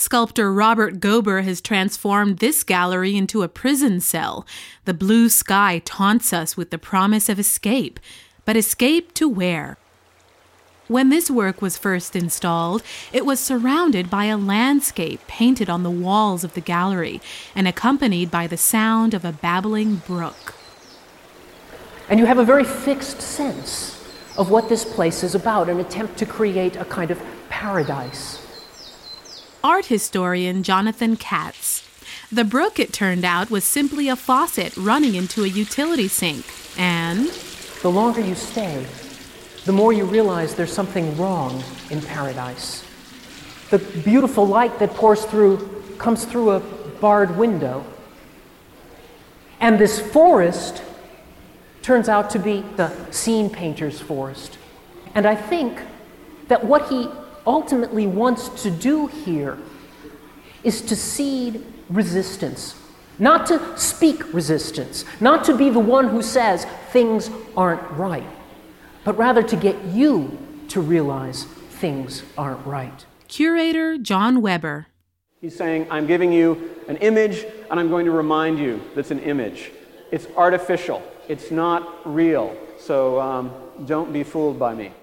Sculptor Robert Gober has transformed this gallery into a prison cell. The blue sky taunts us with the promise of escape. But escape to where? When this work was first installed, it was surrounded by a landscape painted on the walls of the gallery and accompanied by the sound of a babbling brook. And you have a very fixed sense of what this place is about, an attempt to create a kind of paradise. Art historian Jonathan Katz. The brook, it turned out, was simply a faucet running into a utility sink, and the longer you stay, the more you realize there's something wrong in paradise. The beautiful light that comes through a barred window. And this forest turns out to be the scene painter's forest. And I think that what he ultimately wants to do here is to seed resistance. Not to speak resistance, not to be the one who says things aren't right, but rather to get you to realize things aren't right. Curator John Weber. He's saying, I'm giving you an image, and I'm going to remind you that's an image. It's artificial. It's not real. So don't be fooled by me.